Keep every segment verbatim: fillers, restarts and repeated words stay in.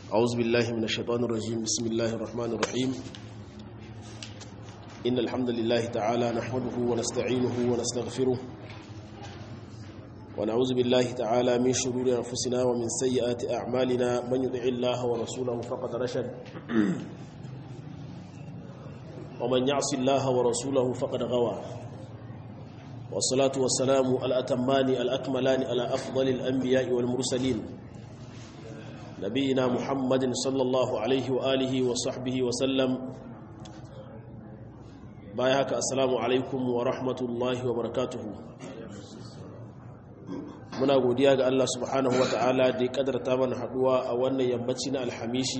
أعوذ بالله من الشيطان الرجيم. بسم الله الرحمن الرحيم. إن الحمد لله تعالى نحمده ونستعينه ونستغفره ونعوذ بالله تعالى من شرور أنفسنا ومن سيئات أعمالنا. من يطع الله ورسوله فقد رشد ومن يعص الله ورسوله فقد غوى. والصلاة والسلام الأتمان الأكملان على أفضل الأنبياء والمرسلين نبينا محمد صلى الله عليه وآله وصحبه وسلم. بايعك السلام عليكم ورحمة الله وبركاته. muna godiya ga Allah subhanahu wataala da ya kadarta mana haduwa a wannan yammaci na alhamishi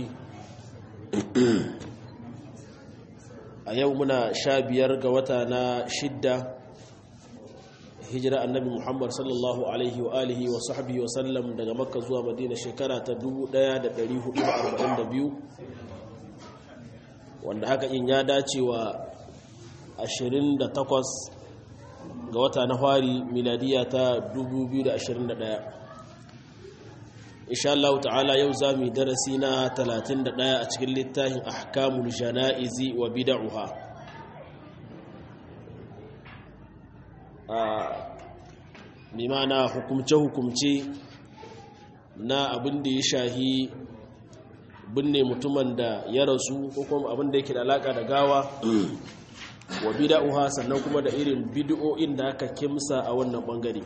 a yau muna sha biyar ga wata na shidda hijira annabi Muhammad sallallahu alaihi wa alihi wa sahbihi wa sallam daga Makka zuwa Madina shekara ta dubu ɗaya da ɗari hudu da arba'in da biyu, wanda haka in ya dace wa ashirin da takwas ga wata na fari miladiya ta dubu biyu da ashirin da ɗaya. insha Allah ta'ala yau zamu yi darasi na talatin da ɗaya a cikin littafin ahkamul janaizi wa bid'uha. Mimana hukumce-hukumce na abin da ya shahi binne mutumin da ya rasu ko kuma abin da yake da alaka da gawa wa bid'uha, sannan kuma da irin bid'o'in da aka kimsa a wannan bangare.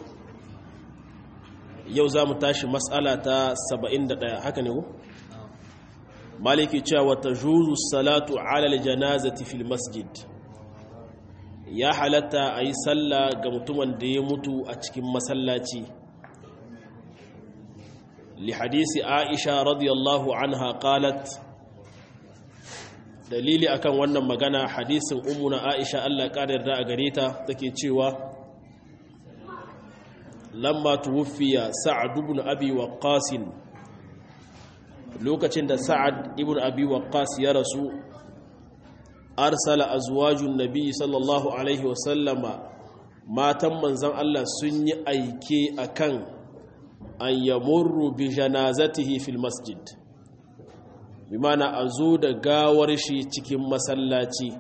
Yau za mu tashi mas'ala ta saba'in da ɗaya, haka ne ko? Maliki cewa wa tajuzu salatu ala aljanazati fil masjid. Ya halatta a yi sallah ga mutumin da ya mutu a cikin masallaci. Li hadisi Aisha radiyallahu anha qalat, dalili akan wannan magana hadisin ummuna Aisha Allah ƙara yarda a gare ta take cewa lamma tuwfiya Sa'ad ibn Abi Waqqas, lokacin da Sa'ad ibn Abi Waqqas ya rasu, arsala azwajun nabi sallallahu alaihi wasallama, matan manzan Allah sun yi aike akan an yamurru bi janazatihi fil masjid, bimana a zo da gawar shi cikin masallaci,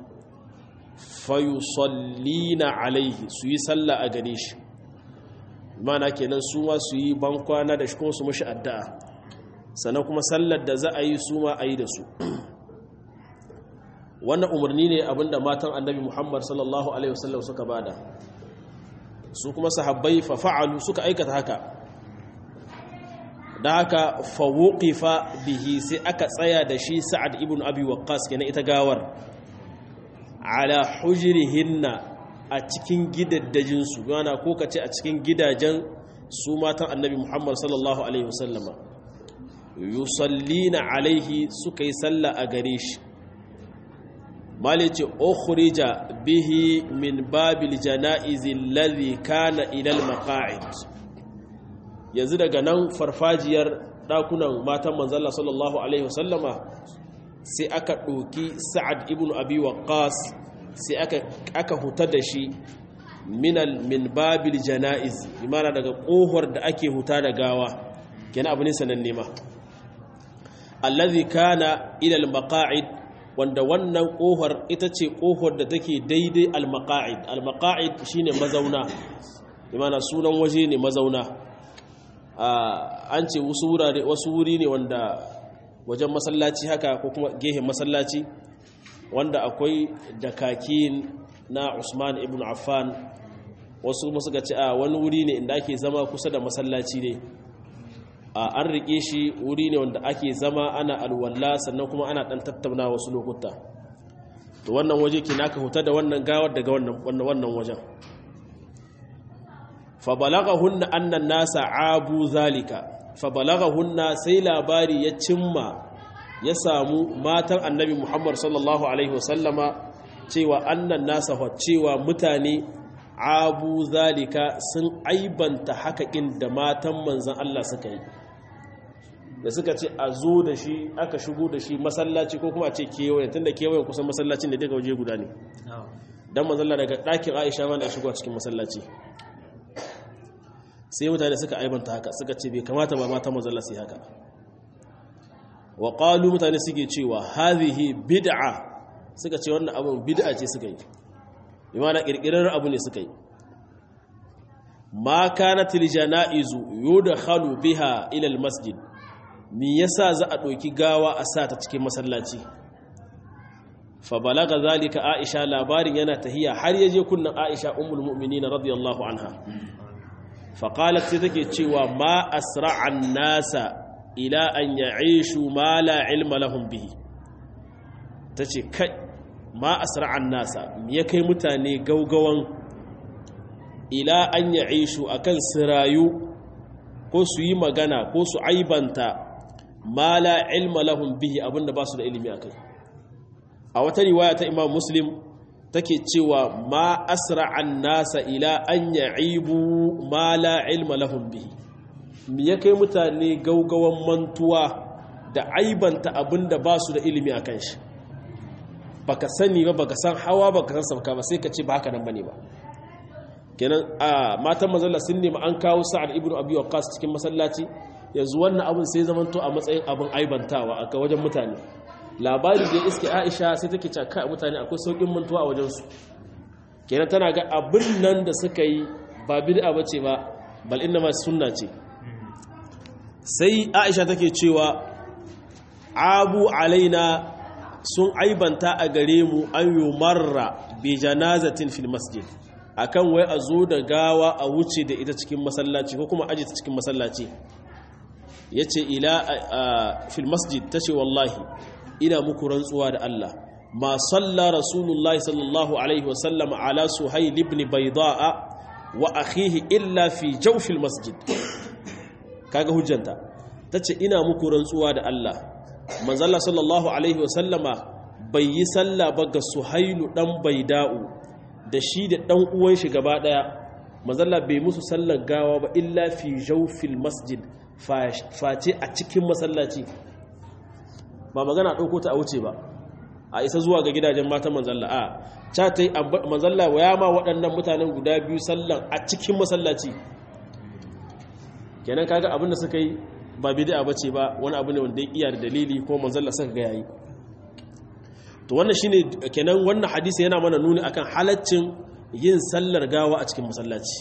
fayusallina alaihi, su yi sallah a gare shi, bimana kenan su ma su yi bankwana da shi kuma su mashi addu'a, sannan kuma sallar da za a yi su ma a yi da su. Wannan umarni ne abinda matan annabi Muhammad sallallahu alaihi wasallam suka bada, su kuma sahabbai fa fa'alu, suka aikata haka. Da haka fa wuqifa bihi, sai aka tsaya da shi Sa'ad ibn Abi Waqqas kenan ita gawar, ala hujrihinna, a cikin gidaddajin su, yana ko kace a cikin gidajen su matan annabi Muhammad sallallahu alaihi wasallama, yusallina alaihi, suka yi sallah a gare shi. malice ukhrija bihi min babil janaiz alladhi kana ila al-maqa'id. Yanzu daga nan farfajiyar dakunan matan manzon Allah sallallahu alaihi wasallama sai aka doki Sa'ad ibn Abi Waqqas, sai aka aka huta da shi min al min babil janaiz, imana daga kohar da ake huta da gawa, kenan abu ne sananne ma, alladhi kana ila al-maqa'id, wanda wannan kohar ita ce kohar da take daidai al-maqa'id. Al-maqa'id shine mazauna, imana sunan waje ne mazauna. An ce wasu wurare, wasu wuri ne wanda wajen masallaci haka ko kuma gehen masallaci, wanda akwai dakakin na Usman ibn Affan. Wasu kuma suka ce a wani wuri ne inda ake zama kusa da masallaci ne, an rike shi wuri ne wanda ake zama ana alwala, sannan kuma ana dan tattauna wasu lokuta. To wannan waje ke naka huta da wannan gawar daga wannan wannan wajen. Fa balaghahunna anna an-nasa abu zalika, fa balaghahunna, sai labari ya cimma ya samu matan annabi Muhammad sallallahu alaihi wasallama cewa annan nasa, cewa mutane abu zalika sun aibanta hakakin da matan manzan Allah suka yi, da suka ce a zo da shi, aka shigo da shi masallaci ko kuma a ce kewayen, tun da kewayen kusan masallacin da daga waje guda ne, don manzan Allah daga ɗakin Aisha ma da shigo a cikin masallaci. Sai mutane suka aibanta haka, suka ce bai kamata ba matan manzan Allah su yi haka. wa qalu mutane suke cewa hadhihi bid'a suka ce wannan abun bid'a ce suka yi imana kirkirar abu ne suka yi ma kanat aljanaizu yudkhalu biha ila almasjid me yasa za a doki gawa a sa ta cikin masallaci fa balaga zalika aisha labarin yana tahiya har yaje kunnan aisha ummul mu'minin radiyallahu anha fa qalat sai take cewa ma asra'an nasa ila an ya'ishu ma la ilma lahum bihi tace kai ma asra'an nasa me kai mutane gaugawan ila an ya'ishu akan sirayu ko su yi magana ko su aibanta ma la ilma lahum bihi abinda ba su da ilimi akai a wata riwaya ta Imam Muslim take cewa ma asra'an nasa ila an ya'ibu ma la ilma lahum bihi me ya kai mutane gaugawan mantuwa da aibanta abinda ba su da ilimi akan shi baka sani ba baka san hawa baka san sabka ba sai ka ce ba haka nan bane ba kenan a matan manzon sun nemi an kawo Sa'ad ibn Abi Waqqas cikin masallaci yanzu wannan abin sai zamanto a matsayin abin aibantawa a wajen mutane labari da iske Aisha sai take cewa kai mutane akwai saukin mantuwa a wajen su kenan tana ga abin nan da suka yi ba bid'a bace ba bal inna ma sunna ce sai Aisha take cewa abu alaina sun aibanta a gare mu an yumarra bi janazatin fil masjid akan wai a zo da gawa a wuce da ita cikin masallaci ko kuma aje ta cikin masallaci yace ila fil masjid tace wallahi ina muku rantsuwa da Allah ma salla rasulullahi sallallahu alaihi wasallam ala suhayl ibn bayda'a wa akhihi illa fi jawfil masjid kaga hujjanta tace ina muku rantsuwa da Allah manzalla sallallahu alaihi wasallama bai yi salla ba ga suhailu dan bayda'u da shi da dan uwan shi gaba daya manzalla bai musu sallar gawa ba illa fi jawfil masjid face a cikin masallaci ba magana ɗauko ta a wuce ba a isa zuwa ga gidajen matan manzalla a ca ta yi manzalla wa yama waɗannan mutanen guda biyu sallan a cikin masallaci kenan kaga abinda suka yi ba bid'a bace ba wani abu ne wanda ya iya da dalili ko manzalla suka ga yayi to wannan shine kenan wannan hadisi yana mana nuni akan halaccin yin sallar gawa a cikin masallaci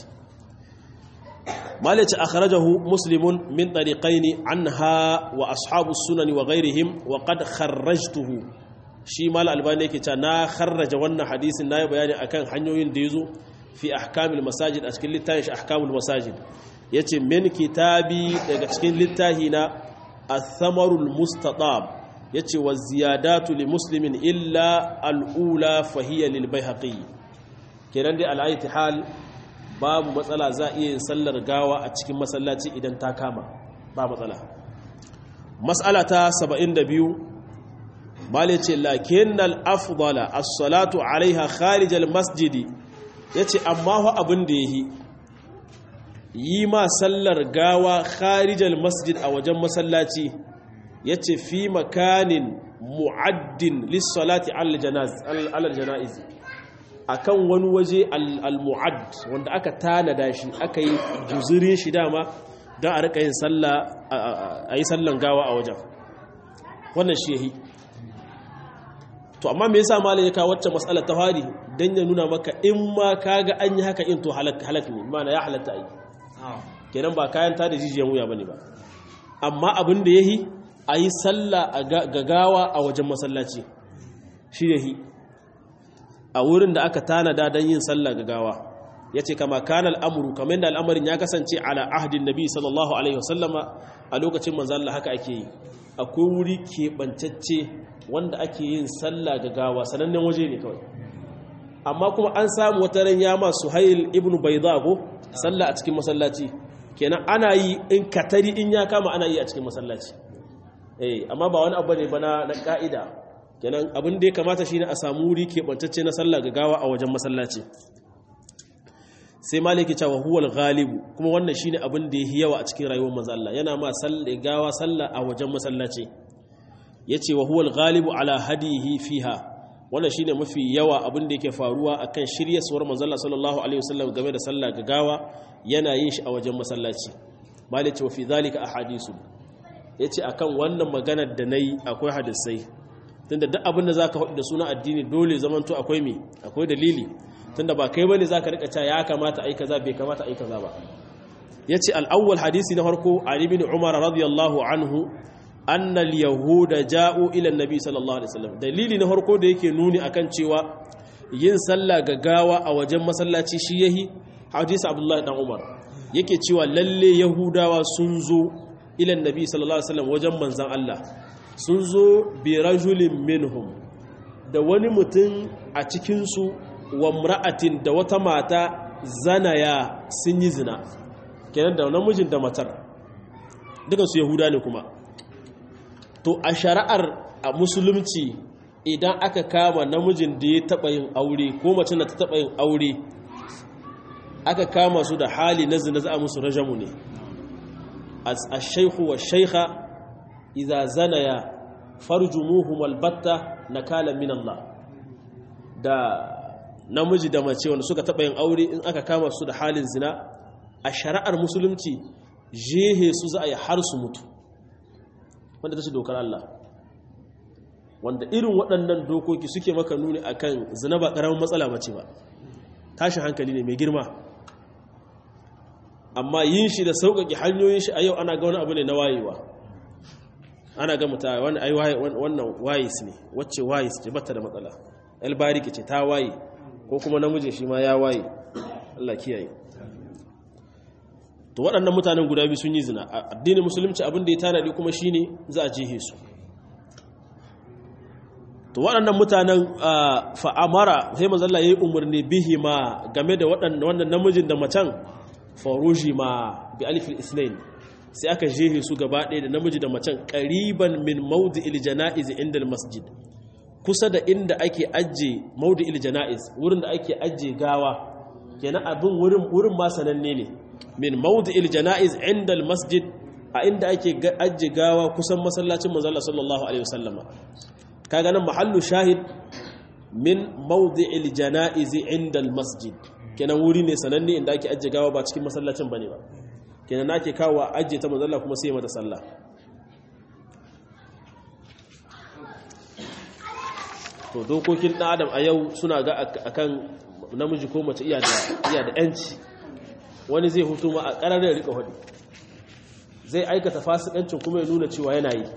مالك أخرجه مسلم من طريقين عنها وأصحاب السنن وغيرهم وقد خرجته شي مال الباني كتنا خرج وانا حديث الناية بياني أكان حنيوين ديزو في أحكام المساجد أشكال للتاهش أحكام المساجد يتي من كتابي أشكال للتاهنا الثمر المستطاب يتي والزيادات لمسلم إلا الأولى فهي للبيهقي كنان دي على أي حال babu matsala za a iya yin sallar gawa a cikin masallaci idan ta kama ba matsala mas'ala ta saba'in da biyu mali ce lakinnal afdala as-salatu alaiha kharij al-masjid yace amma fa abin da yahi yi ma sallar gawa kharij al-masjid a wajen masallaci yace fi makanin mu'addin lis-salati al-janaiz akan wani waje al-mu'add wanda aka tanada shi aka yi juzurin shi dama don a rika yin sallah a yi sallan gawa a wajen wannan shi yahi to amma me yasa malai ya kawo wacce mas'alar ta fari dan ya nuna maka in ma kaga an yi haka in to halak halak ne mana ya halatta ai kenan ba kayan ta da jijiyan wuya bane ba amma abin da yahi ayi sallah ga gawa a wajen masallaci shi yahi a wurin da aka tanada don yin sallah ga gawa yace kama kana al'amru kamar da al'amarin ya kasance ala ahdin nabi sallallahu alaihi wasallama a lokacin manzo Allah haka ake yi akwai wuri keɓantacce wanda ake yin sallah ga gawa sanannen waje ne kawai amma kuma an samu wata ran ya ma Suhail ibn Bayda go sallah a cikin masallaci kenan ana yi in katari in ya kama ana yi a cikin masallaci eh amma ba wani abu ne ba na ka'ida kenan abin da ya kamata shine a samu wuri keɓantacce na sallah ga gawa a wajen masallaci sai maliki cewa huwal ghalibu kuma wannan shine abin da yake yawa a cikin rayuwar manzo Allah yana ma sallah gawa sallah a wajen masallaci yace wa huwal ghalibu ala hadihi fiha wannan shine mafi yawa abin da yake faruwa akan shiryarwar manzo Allah sallallahu alaihi wasallam game da sallah ga gawa yana yin shi a wajen masallaci maliki wa fi zalika ahadisu yace akan wannan maganar da nayi akwai hadisai tunda duk abin da zaka faɗi da suna addini dole zamanto akwai me akwai dalili tunda ba kai bane zaka rika cewa ya kamata ai kaza bai kamata ai kaza ba yace al-awwal hadisi na farko Ali ibn Umar radiyallahu anhu anna al-yahuda ja'u ila an-nabi sallallahu alaihi wasallam dalili na farko da yake nuni akan cewa yin sallah gaggawa a wajen masallaci shi yahi hadisi Abdullah dan Umar yake cewa lalle yahudawa sun zo ila an-nabi sallallahu alaihi wasallam wajen manzon Allah sun zo bi rajulin minhum da wani mutum a cikin su wa mra'atin da wata mata zanaya sun yi zina kenan da namijin da matar dukan su yahuda ne kuma to a shari'ar a musulunci idan aka kama namijin da ya taba yin aure ko mace da ta taba yin aure aka kama su da hali na zina za a musu rajamu ne as-shaykhu wash-shaykha idza zanaya farjumuhum albatta nakala min Allah da namiji da mace wanda suka taba yin aure in aka kama su da halin zina a shari'ar musulunci jehe su za a yi har su mutu wanda ta ce dokar Allah wanda irin waɗannan dokoki suke maka nuni akan zina ba ƙaramin matsala mace ba tashin hankali ne mai girma amma yin shi da sauƙaƙe hanyoyin shi a yau ana ga wani abu ne na wayewa ana ga mutu wannan wayis ne wacce wayis ce bata da matsala albariki ce ta waye ko kuma namijin shi ma ya waye Allah kiyaye to waɗannan mutanen guda biyu sun yi zina addinin musulunci abin da ya tanadi kuma shine za a jihe su to waɗannan mutanen fa'amara sai manzo Allah yayi umarni bihi ma game da waɗannan wannan namijin da macen faruji ma bi alifil isnain sai aka jehe su gaba ɗaya da namiji da macen qariban min mawdi'il janaiz inda masjid kusa da inda ake ajje mawdi'il janaiz wurin da ake ajje gawa kenan abin wurin wurin ma sananne ne min mawdi'il janaiz inda masjid a inda ake ajje gawa kusan masallacin manzo Allah sallallahu alaihi wasallama kaga nan mahallu shahid min mawdi'il janaiz inda masjid kenan wuri ne sananne inda ake ajje gawa ba cikin masallacin bane ba kenan nake kawo ajje ta manzo Allah kuma sai mata sallah to dokokin dan adam a yau suna ga akan namiji ko mace iya da iya da yanci wani zai hutu ma a karar da rika hudu zai aikata fasikancin kuma ya nuna cewa yana yi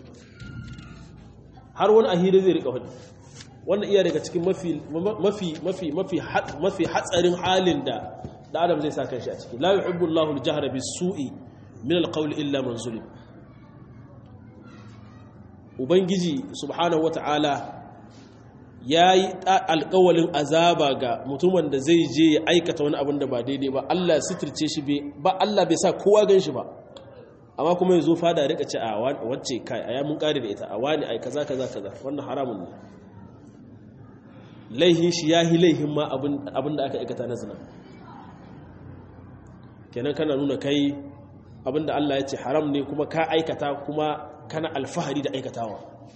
har wani ahiri zai rika hudu wannan iya daga cikin mafi mafi mafi mafi mafi hatsarin halin da da adam zai sa kanshi a ciki la yuhibbu Allahu al-jahra bis-su'i min al-qawli illa man zulim ubangiji subhanahu wata'ala yayi alƙawalin azaba ga mutumin da zai je ya aikata wani abin da ba daidai ba Allah ya sitirce shi ba Allah bai sa kowa ganshi ba amma kuma yazo fada rika ce a wacce kai aya mun kare da ita a wani ai kaza kaza kaza wannan haramun ne laihin shi yahi laihin ma abin da aka aikata na zina kenan kana nuna kai abin da Allah ya ce haram ne kuma ka aikata kuma kana alfahari da aikatawa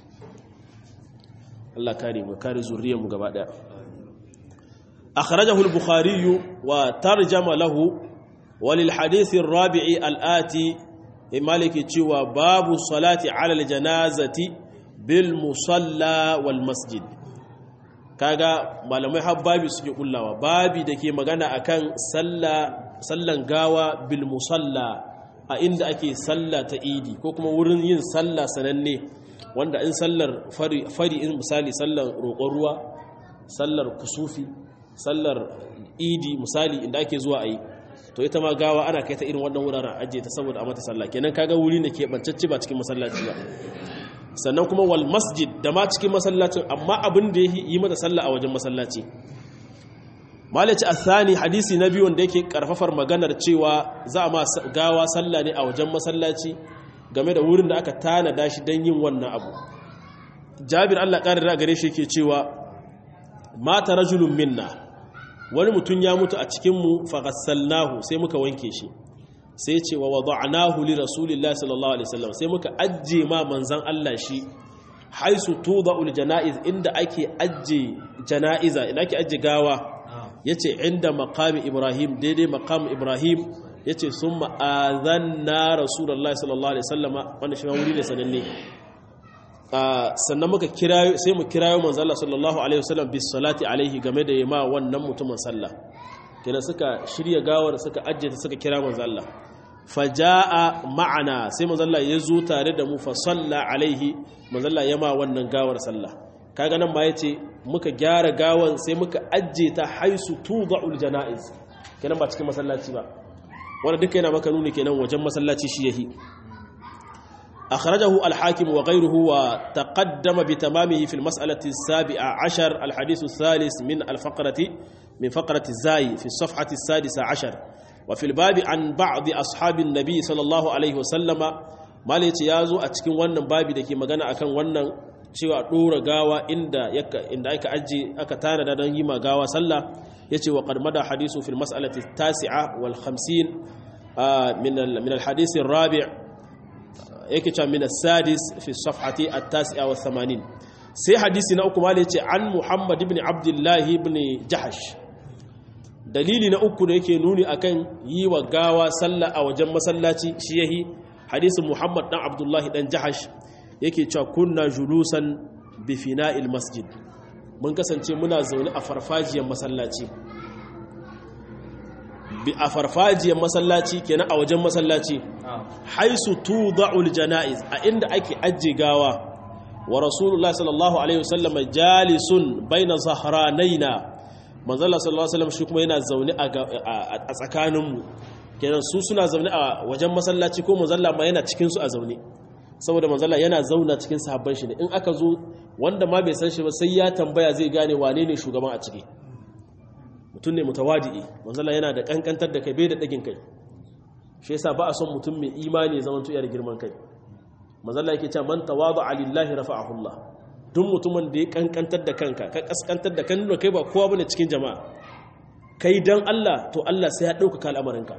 Allah kare mu kare zuriyar mu gaba daya akhrajahu al-bukhari wa tarjama lahu walil hadith ar-rabi'i al-ati maliki cewa babu salati ala al-janazati bil musalla wal masjid kaga malamai har babi suke kullawa babi dake magana akan sallah sallan gawa bil musalla a inda ake sallah ta idi ko kuma wurin yin sallah sananne wanda in sallar fari fari in misali sallar roƙon ruwa sallar kusufi sallar idi misali inda ake zuwa ayi to ita ma gawa ana kai ta irin wannan wuraren ajiye ta saboda a mata sallah kenan kaga wuri ne ke bancacce ba cikin masallaci ba sannan kuma wal masjid da ma cikin masallacin amma abin da yi mata sallah a wajen masallaci malaci athani hadisi na biyu wanda yake karfafar maganar cewa za a ma gawa sallah ne a wajen masallaci game da wurin da aka tanada shi don yin wannan abu jabir Allah ƙarar gare shi yake cewa mata rajulun minna wani mutum ya mutu a cikinmu faghassalnahu sai muka wanke shi sai ce wa wada'nahu li rasulillahi sallallahu alaihi wasallam sai muka ajje ma manzan Allah shi haisu tuda'ul janaiz inda ake ajje janaiza inda ake ajje gawa yace inda maqami ibrahim daidai maqam ibrahim yace summa azanna rasulullahi sallallahu alaihi wasallama wannan shi wuri ne sananne sannan muka kirayo sai mu kirayo manzo Allah sallallahu alaihi wasallam bis salati alaihi game da yima wannan mutumin sallah kenan suka shirya gawar suka ajjata suka kira manzo Allah fajaa ma'ana sai manzo Allah ya zo tare da mu fa salla alaihi manzo Allah yama wannan gawar sallah kaga nan ma yace muka gyara gawan sai muka ajjeta haisu tuda'ul janaiz kenan ba cikin masallaci ba wanda duka yana maka nuni kenan wajen masallaci shi yahi akhrajahu al-hakim wa ghayruhu wa taqaddama bi tamamihi fi al-mas'alati as-sabi'a ashar al-hadith ath-thalith min al-faqrati min faqrati az-zai fi as-safhati as-sadisa ashar wa fi al-babi an ba'd ashabi an-nabi sallallahu alayhi wa sallama malaci yazo a cikin wannan babi dake magana akan wannan cewa dora gawa inda inda aka aje aka tanada don yi ma gawa sallah yace wa qad mada hadithu fil mas'alati at-tasi'a wal khamsin min al min al hadith ar-rabi' yake cewa min as-sadis fi as-safhati at-tasi'a wa thamanin sai hadisi na uku mala yace an Muhammad ibn Abdullah ibn Jahash dalili na uku da yake nuni akan yi wa gawa sallah a wajen masallaci shi yahi hadisin Muhammad dan Abdullah dan Jahash yake cewa kunna julusan bi fina'il masjid mun kasance muna zaune a farfajiyar masallaci bi a farfajiyar masallaci kenan a wajen masallaci haisu tuda'ul janaiz a inda ake ajje gawa wa rasulullah sallallahu alaihi wasallam jalisun baina zahranaina manzo Allah sallallahu alaihi wasallam shi kuma yana zaune a tsakaninmu kenan su suna zaune a wajen masallaci ko manzo Allah ma yana cikin su a zaune saboda manzala yana zauna cikin sahabban shi ne in aka zo wanda ma bai san shi ba sai ya tambaya zai gane wane ne shugaban a ciki mutum ne mutawadi'i manzala yana da kankantar da kai bai da dagin kai shi yasa ba a son mutum mai imani zaman tuya da girman kai manzala yake cewa man tawada'a lillahi rafa'ahu Allah duk mutumin da ya kankantar da kanka ka kaskantar da kan kai ba kowa bane cikin jama'a kai dan Allah to Allah sai ya dauka al'amarinka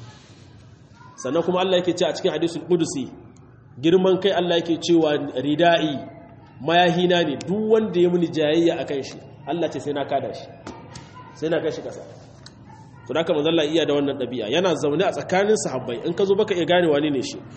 sannan kuma Allah yake cewa a cikin hadisul qudusi girman kai Allah yake cewa rida'i mayahina ne duk wanda ya muni jayayya akan shi Allah ce sai na kada shi sai na kashi kasa to da haka manzo Allah iya da wannan dabi'a yana zaune a tsakanin sahabbai in ka zo baka iya gane wani ne shi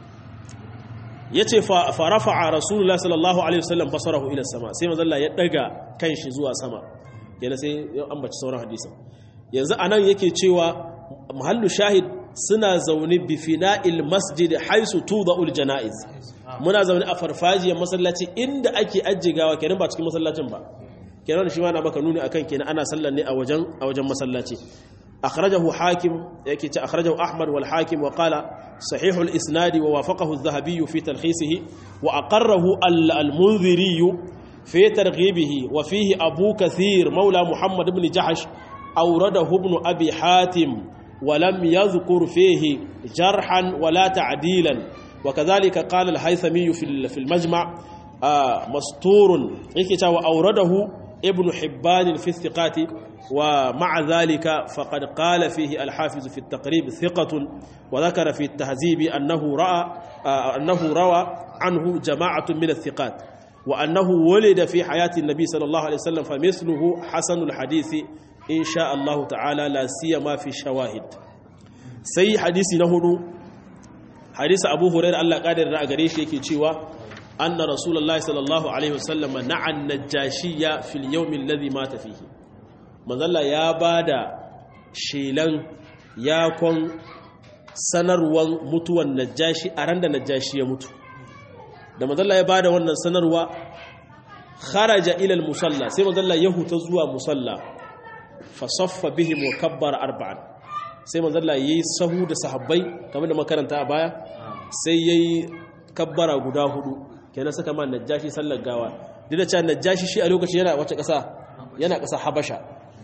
yace fa fa rafa'a rasulullah sallallahu alaihi wasallam basarahu ila sama sai manzo Allah ya daga kanshi zuwa sama yana sai ya ambaci sauran hadisin yanzu anan yake cewa mahallu shahid suna zaune bi fina'il masjid haisu tuda'ul janaiz muna zaune a farfajiyar masallaci inda ake ajjigawa kenan ba cikin masallacin ba kenan shi ma na maka nuni akan kenan ana sallar ne a wajen a wajen masallaci akhrajahu hakim yake ce akhrajahu ahmad wal hakim wa qala sahihul isnad wa wafaqahu adh-dhahabi fi talkhisihi wa aqarrahu al-munziri fi targhibihi wa fihi abu kathir mawla muhammad ibn jahash awradahu ibn abi hatim ولم يذكر فيه جرحا ولا تعديلا وكذلك قال الهيثمي في المجمع مستور وأورده ابن حبان في الثقات ومع ذلك فقد قال فيه الحافظ في التقريب ثقة وذكر في التهذيب أنه رأى أنه روى عنه جماعة من الثقات وأنه ولد في حياة النبي صلى الله عليه وسلم فمثله حسن الحديث إن شاء الله تعالى لا سيما في شواهد سي حديثي نهدو حديث أبو هريرة الله قادر رأى قريش يكي تشيوا أن رسول الله صلى الله عليه وسلم نعى النجاشية في اليوم الذي مات فيه مظل يا بادا شيلان يا كون sanarwan mutuwan najashi a ran da najashi ya mutu da manzalla ya bada wannan sanarwa kharaja ila al-musalla sai manzalla ya huta zuwa musalla fa saffa bihim wa kabbara arba'an sai manzalla yayi sahu da sahabbai kamar da makaranta a baya sai yayi kabbara guda hudu kenan saka man najashi sallar gawa dida cewa najashi shi a lokacin yana wace kasa yana kasa habasha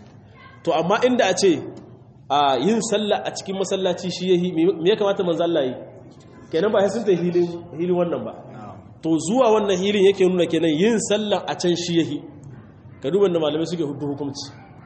to amma inda a ce a yin sallah a cikin masallaci shi yayi me ya kamata manzo Allah yi kenan ba sai sun ta hilin hilin wannan ba to zuwa wannan hilin yake nuna kenan yin sallah a can shi yayi ka duba da malamai suke hudu hukunci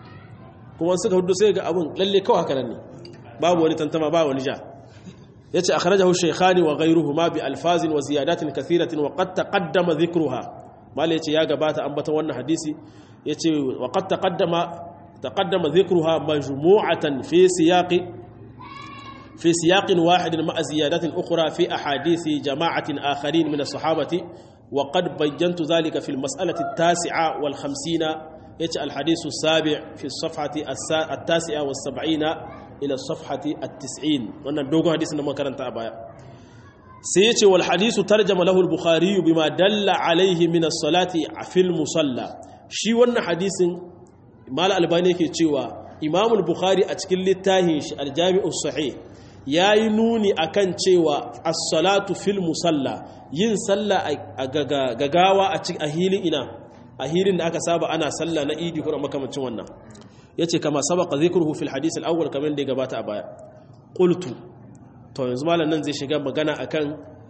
kuma suka hudu sai ga abun lalle kawai haka nan ne babu wani tantama ba wani ja yace akhrajahu shaykhani wa ghayruhuma bi alfazin wa ziyadatin kathiratin wa qad taqaddama dhikruha malai yace ya gabata ambata wannan hadisi yace wa qad taqaddama تقدم ذكرها مجموعة في سياق في سياق واحد مع زيادات أخرى في أحاديث جماعة آخرين من الصحابة وقد بينت ذلك في المسألة التاسعة والخمسين يجعل الحديث السابع في الصفحة التاسعة والسبعين إلى الصفحة التسعين وأن الدوغو حديث نما كرنت أبايا سيتي والحديث ترجم له البخاري بما دل عليه من الصلاة في المصلى شي وأن حديث ما الألباني كي تشيوا إمام البخاري أتكل للتاهيش الجامع الصحيح ya yi nuni akan cewa as-salatu fil musalla yin sallah a gagawa a cikin ahilin ina ahilin da aka saba ana sallah na idi kuma makamancin wannan yace kama sabaqa zikruhu fil hadith al-awwal kaman da gabata a baya qultu to yanzu malam nan zai shiga magana akan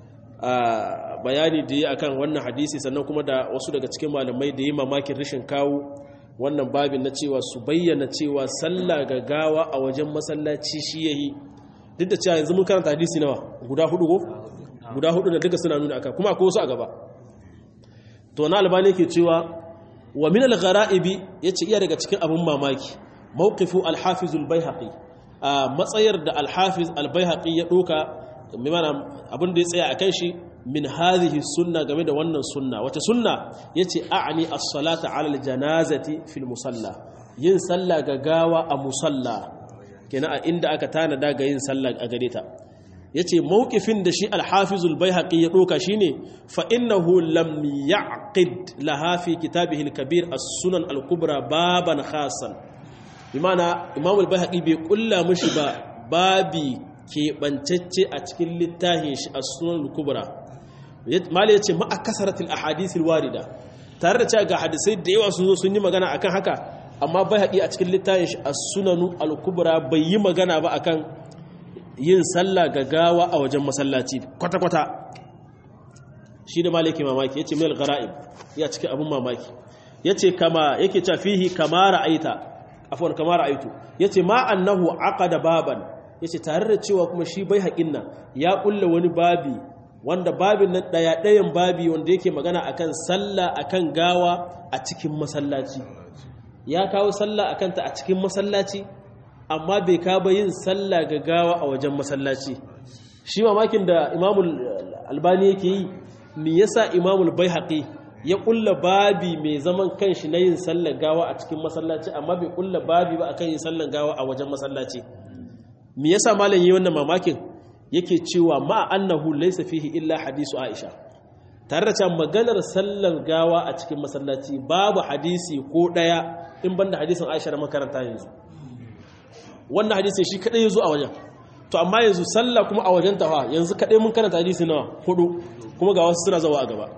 bayani da yi akan wannan hadisi sannan kuma da wasu daga cikin malamai da yi mamakin rishin kawo wannan babin na cewa su bayyana cewa sallah gagawa a wajen masallaci shi yayi duk da cewa yanzu mun karanta hadisi nawa guda hudu go guda hudu da duka suna nuna akan kuma akwai wasu a gaba to na albani yake cewa wa min al-ghara'ibi yace iya daga cikin abun mamaki mawqifu al-hafiz al-baihaqi a matsayar da al-hafiz al-baihaqi ya doka mimana abin da ya tsaya akan shi min hadhihi sunna game da wannan sunna wace sunna yace a'ni as-salata 'ala al-janazati fil musalla yin sallah gagawa a musalla kenan a inda aka tanada ga yin sallah a gare ta yace mawqifin da shi al-hafiz al-baihaqi ya doka shine fa innahu lam ya'qid laha fi kitabihi al-kabir as-sunan al-kubra baban khasan bimana imam al-baihaqi bai kulla mushi ba babi keɓancacce a cikin littafin shi as-sunan al-kubra mali yace ma akasaratil ahadith al-warida tare da cewa ga hadisai da yawa sun zo sun yi magana akan haka amma bai haƙi a cikin littafin shi as-sunanu al-kubra bai yi magana ba akan yin sallah gagawa a wajen masallaci kwata-kwata shi da maliki mamaki yace mil ghara'ib ya cikin abun mamaki yace kama yake ta fihi kama ra'aita afwan kama ra'aitu yace ma annahu aqada baban yace tare da cewa kuma shi bai haƙin nan ya kulla wani babi wanda babin nan daya dayan babi wanda yake magana akan sallah akan gawa a cikin masallaci ya kawo sallah a kanta a cikin masallaci amma bai kaba yin sallah gagawa a wajen masallaci shi mamakin da imamul albani yake yi me yasa imamul baihaqi ya kulla babi mai zaman kanshi na yin sallah gawa a cikin masallaci amma bai kulla babi ba akan yin sallah gawa a wajen masallaci me yasa malam yi wannan mamakin yake cewa ma annahu laysa fihi illa hadisu aisha tare da cewa maganar sallar gawa a cikin masallaci babu hadisi ko daya in banda hadisin Aisha da makaranta yanzu wannan hadisin shi kadai yazo a wajen to amma yanzu sallah kuma a wajen tafa yanzu kadai mun karanta hadisi nawa hudu kuma ga wasu suna zawa a gaba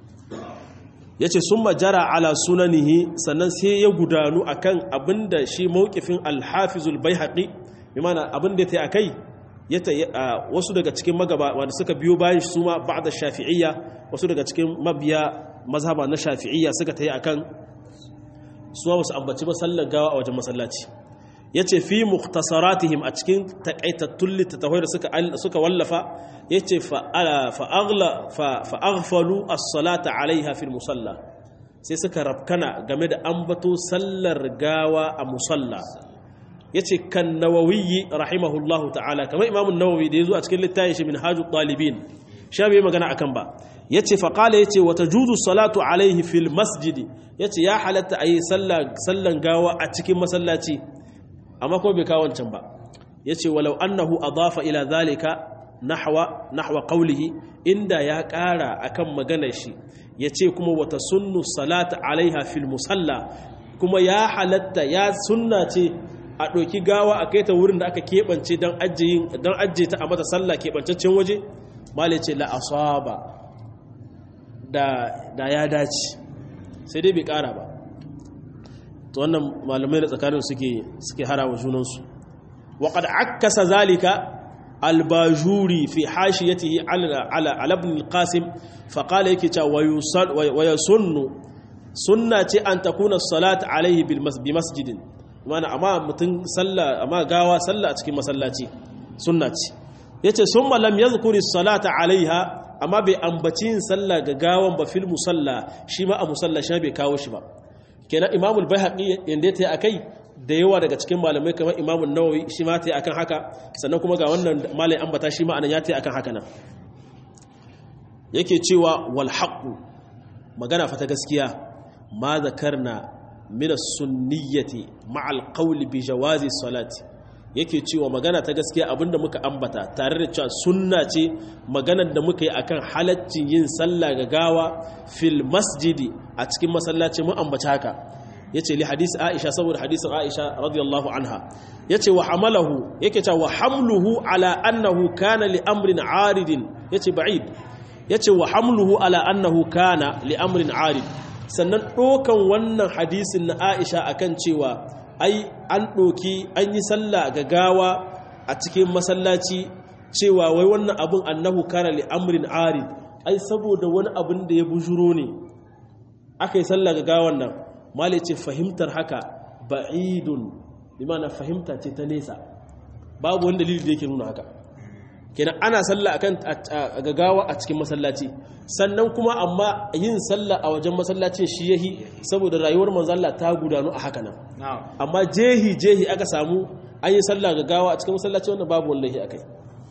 yace summa jara ala sunanihi sannan sai ya gudanu akan abinda shi mawqifin al-hafizul baihaqi bi ma'ana abinda yake akai yata wasu daga cikin magaba wanda suka biyo bayan su ma ba'da shafi'iyya wasu daga cikin mabiya mazhaba na shafi'iyya suka tayi akan suwa wasu ambaci ba sallar gawa a wajen masallaci yace fi mukhtasaratihim a cikin taqaitattun littattafai da suka suka wallafa yace fa fa aghla fa fa aghfalu as-salata alaiha fil musalla sai suka rabkana game da ambato sallar gawa a musalla yace kan nawawi rahimahullahu ta'ala kamar imamun nawawi da yazo a cikin littafin shi minhajut talibin sha bai magana akan ba yace fa qala yace wa tajuzu salatu alaihi fil masjid yace ya halatta ayi sallan gawa a cikin masallaci amma kuma bai kawo wancan ba yace walau annahu adafa ila zalika nahwa nahwa qawlihi inda ya kara akan maganar shi yace kuma wata sunnu salatu alaiha fil musalla kuma ya halatta ya sunna ce a ɗauki gawa a kai ta wurin da aka keɓance don ajiye ta a mata sallah keɓancaccen waje mali ce la asaba da ya dace sai dai bai ƙara ba to wannan malamai da tsakanin suke harawa junansu waƙad akasa zalika albajuri fi hashiyatihi ala ibn al-qasim faƙala yake cewa wa yasunnu sunna ce an takuna salat alaihi bi masjidin mana amma mutum sallah amma gawa sallah a cikin masallaci sunna ce yace summa lam yadhkuri salata alaiha amma bai ambaci yin sallah ga gawan ba fil musalla shi ma a musalla shi bai kawo shi ba kenan imamul baihaqi inda yace akai da yawa daga cikin malamai kamar Imam Nawawi shi ma tayi akan haka sannan kuma ga wannan malai ambata shi ma anan ya tayi akan haka nan yake cewa wal haqqu magana fa ta gaskiya ma zakarna min as-sunniyati ma'al qawli bi jawazi salati yake cewa magana ta gaskiya abinda muka ambata tare da cewa sunna ce maganar da muka yi akan halaccin yin sallah ga gawa fil masjidi a cikin masallaci mun ambata haka yace li hadisi Aisha saboda hadisin Aisha radiyallahu anha yace wa hamalahu yake cewa wa hamluhu ala annahu kana li amrin aridin yace ba'id yace wa hamluhu ala annahu kana li amrin arid sannan dokan wannan hadisin na Aisha akan cewa ai an doki an yi sallah ga gawa a cikin masallaci cewa wai wannan abun annahu kana li amrin arid ai saboda wani abun da ya bujuro ne akai sallah ga gawan nan mali ce fahimtar haka ba'idun bi ma'ana fahimta ce ta nesa babu wani dalili da yake nuna haka kenan ana sallah akan gagawa a cikin masallaci sannan kuma amma yin sallah a wajen masallacin shi yahi saboda rayuwar manzo Allah ta gudanu a haka nan amma jehi jehi aka samu an yi sallah gagawa a cikin masallaci wannan babu wallahi akai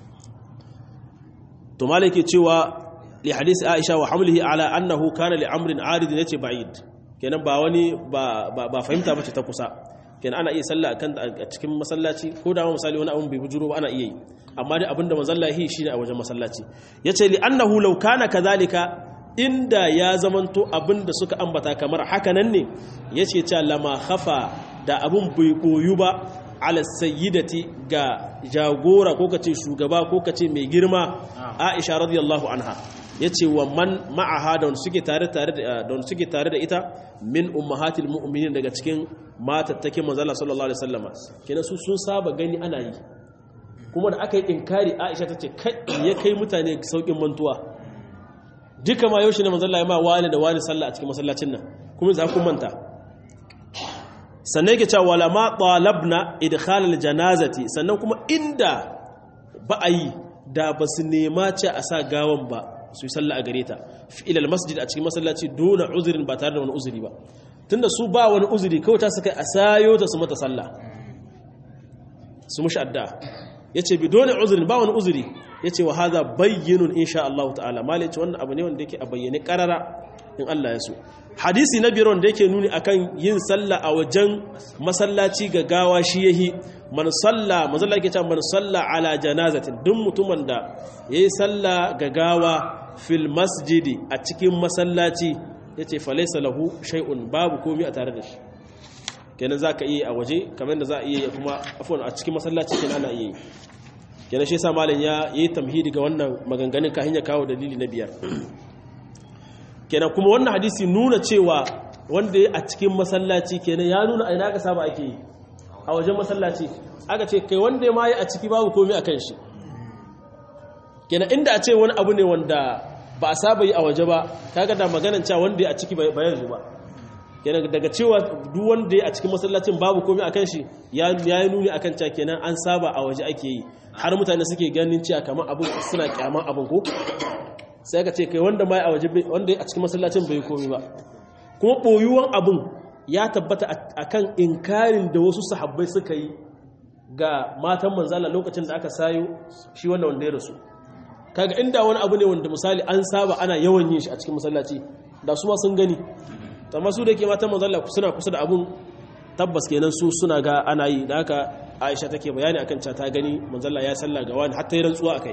to malike cewa li hadisi Aisha wa hamlihi ala annahu kana li amrin arid yace ba'id kenan ba wani ba ba fahimta bace ta kusa kenan ana iya sallah akan a cikin masallaci ko da misali wani abun bai bujuro ba ana iya yi amma dai abinda mazallahi shine a wajen masallaci yace li annahu law kana kadhalika inda ya zamanto abinda suka ambata kamar haka nan ne yace cewa lama khafa da abun bai koyu ba ala sayyidati ga jagora ko kace shugaba ko kace mai girma Aisha radiyallahu anha yace wa man ma'aha da suke tare tare da suke tare da ita min ummahatil mu'minin daga cikin matattakin manzo Allah sallallahu alaihi wasallam kenan su sun saba gani ana yi kuma da aka yi inkari Aisha tace kai ya kai mutane saukin mantuwa duka ma yaushe ne manzo Allah ya ma wani da wani sallah a cikin masallacin nan kuma za ku manta sannan yake cewa wala ma talabna idkhal al janazati sannan kuma inda ba a yi da basu nema ce a sa gawan ba su yi sallah a gare ta ilal masjid a cikin masallaci dole uzurin ba tare da wani uzuri ba tunda su ba wani uzuri kawai ta suka a sayo ta su mata sallah su mushi adda yace bi dole uzurin ba wani uzuri yace wa hadha bayyinun insha Allah ta'ala mali yace wannan abu ne wanda yake a bayyane karara in Allah ya so hadisi na biyar wanda yake nuni akan yin sallah a wajen masallaci ga gawa shi yahi man salla mazalla yake cewa man salla ala janazatin duk mutumin da yayi sallah ga gawa fil masjidi a cikin masallaci yace falaysa lahu shay'un babu komai a tare da shi kenan zaka iya a waje kamar da za a iya kuma afwan a cikin masallaci kenan ana iya kenan shi yasa malam ya yi tamhidi ga wannan maganganun ka hanya kawo dalili na biyar kenan kuma wannan hadisi nuna cewa wanda ya a cikin masallaci kenan ya nuna a ina ka saba ake yi a wajen masallaci aka ce kai wanda ya mayi a ciki babu komai a kan shi kenan inda a ce wani abu ne wanda ba a saba yi a waje ba kaga da maganan cewa wanda ya a ciki bayan zuba kenan daga cewa duk wanda ya a cikin masallacin babu komai a kan shi ya yi nuni akan cewa kenan an saba a waje ake yi har mutane suke ganin cewa kamar abin suna kyaman abin ko sai ka ce kai wanda mai a waje wanda a cikin masallacin bai komai ba kuma boyuwan abin ya tabbata akan inkarin da wasu sahabbai suka yi ga matan manzala lokacin da aka sayo shi wannan wanda ya rasu kaga inda wani abu ne wanda misali an saba ana yawan yin shi a cikin masallaci da su ma sun gani amma su da ke matan manzala suna kusa da abun tabbas kenan su suna ga ana yi da haka Aisha take bayani akan cewa ta gani manzala ya salla ga wani hatta yi rantsuwa akai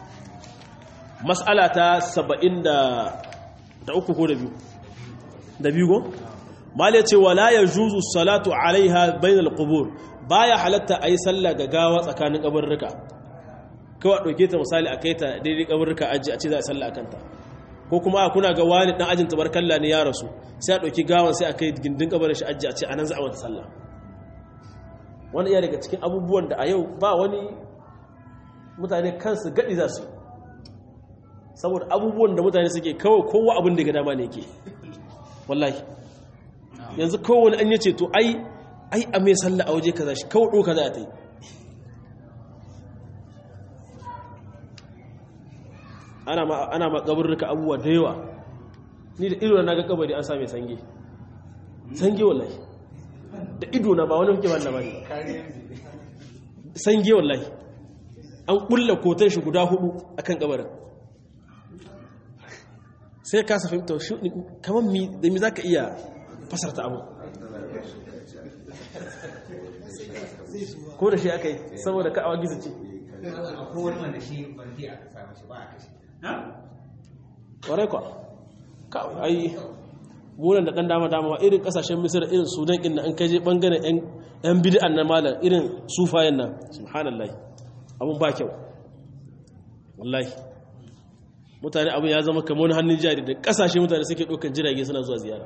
mas'ala ta saba'in da uku ko da biyu da biyu go mali ce wala yajuzu salatu alaiha bainal qubur baya halatta ayi sallah ga gawa tsakanin kaburruka kawai dauke ta misali akai ta daidai kaburruka aji a ce za a sallah akan ta ko kuma kuna ga wani dan ajin tabarkalla ne ya rasu sai a dauki gawan sai akai gindin kabarin shi aji a ce anan za a wata sallah wani iya daga cikin abubuwan da a yau ba wani mutane kansu gadi za su saboda abubuwan da mutane suke kawai kowa abin da ga dama ne yake wallahi yanzu kowane an yace to ai ai a mai sallah a waje kaza shi kawai doka za ta yi ana ma ana ma kaburruka abubuwa da yawa ni da irin na ga kabari an same sange sange wallahi da ido na ba wani hukke wannan ba ne sange wallahi an kulla kotan shi guda hudu akan kabarin sai ka sa fahimta shi kamar mi da mi zaka iya fasarta abu ko da shi akai saboda ka awa gizo ce ko wani wanda shi banki aka samu shi ba a kashi kwarai kwa ai munan da ɗan dama-dama irin ƙasashen misir irin sudan ɗin na an kaje ɓangaren 'yan bid'an na malar irin sufayen nan subhanallah abun ba kyau wallahi mutane abin ya zama kamar wani hannun jari da ƙasashe mutane suke ɗaukar jirage suna zuwa ziyara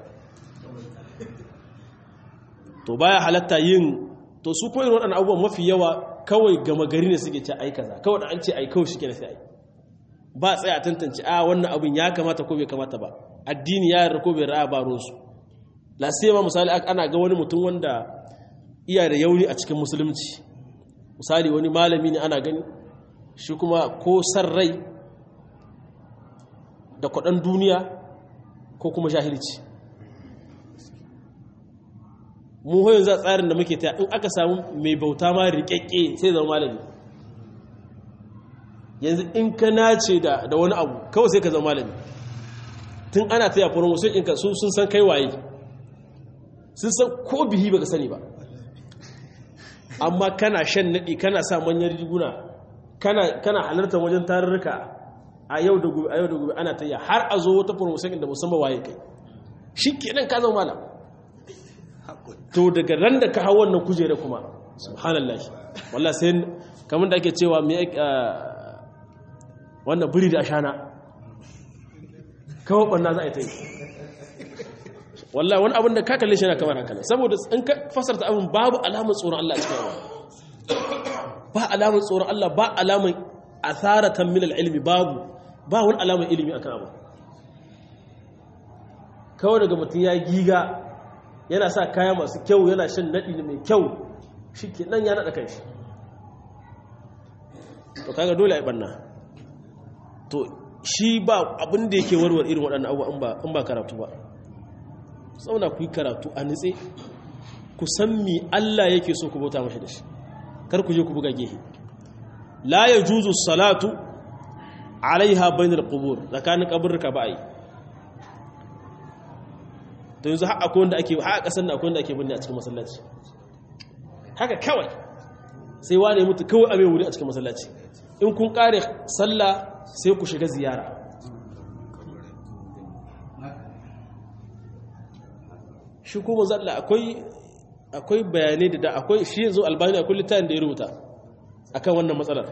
to baya halatta yin to su kuma irin waɗannan abubuwan mafi yawa kawai gama gari ne suke ce ai kaza kawai da an ce ai kawai shi ke na sai ai ba tsaya tantance a wannan abin ya kamata ko bai kamata ba addini ya yarda ko bai ra'a ba ruwansu la sai ma misali ana ga wani mutum wanda iya da yauni a cikin musulunci misali wani malami ne ana gani shi kuma ko san rai da kwaɗan duniya ko kuma jahilci mu hoyin za tsarin da muke ta in aka samu mai bauta ma riƙeƙe sai zama malami yanzu in ka nace da wani abu kawai sai ka zama malami tun ana taya promotion ɗinka sun san kai waye sun san ko bihi baka sani ba amma kana shan naɗi kana sa manyan riguna kana halartar wajen tarurruka a yau da gobe a yau da gobe ana taya har a zo wata promotion ɗin da musamman waye kai shi kenan ka zama malam to daga ran da ka hau wannan kujera kuma subhanallah wallahi sai kamar da ake cewa me wannan buri da ashana kawai ɓanna za a yi ta yi wallahi wani abin da ka kalle shi yana kamar haka saboda in ka fasarta abin babu alamun tsoron Allah a cikin yawa ba alamun tsoron Allah ba alamun asaratan min ilmi babu ba wani alamun ilimi akan abu kawai daga mutum ya giga yana sa kaya masu kyau yana shan naɗi mai kyau shi ke nan ya naɗa kai shi to kaga dole a yi ɓanna to shi ba abin da yake warware irin waɗannan abubuwa in ba karatu ba sauna ku yi karatu a nitse ku san mi Allah yake so ku bauta mashi da shi kar ku je ku buga gehe la yajuzu salatu alaiha bainal qubur tsakanin kaburruka ba ai to yanzu har akwai wanda ake har a kasan da akwai wanda ake binne a cikin masallaci haka kawai sai wane mutu kawai a mai wuri a cikin masallaci in kun kare sallah sai ku shiga ziyara shi kuma zalla akwai akwai bayanai da akwai shi yanzu albani akwai littafin da ya rubuta akan wannan matsalar